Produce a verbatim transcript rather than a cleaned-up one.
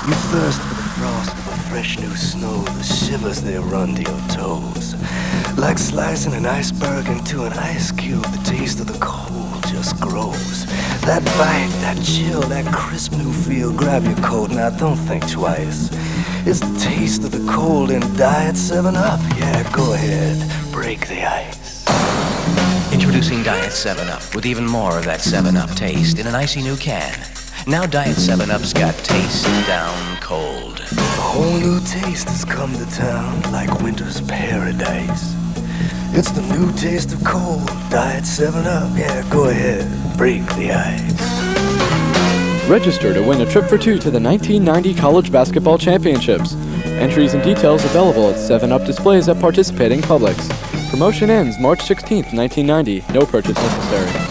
You thirst for the frost of the fresh new snow, the shivers they run to your toes. Like slicing an iceberg into an ice cube, the taste of the cold just grows. That bite, that chill, that crisp new feel, grab your coat, now don't think twice. It's the taste of the cold in Diet seven up. Yeah, go ahead, break the ice. Introducing Diet seven up with even more of that seven up taste in an icy new can. Now Diet seven up's got taste down cold. A whole new taste has come to town, like winter's paradise. It's the new taste of cold, Diet seven up. Yeah, go ahead, break the ice. Register to win a trip for two to the nineteen ninety College Basketball Championships. Entries and details available at seven up displays at participating Publix. Promotion ends March sixteenth, nineteen ninety. No purchase necessary.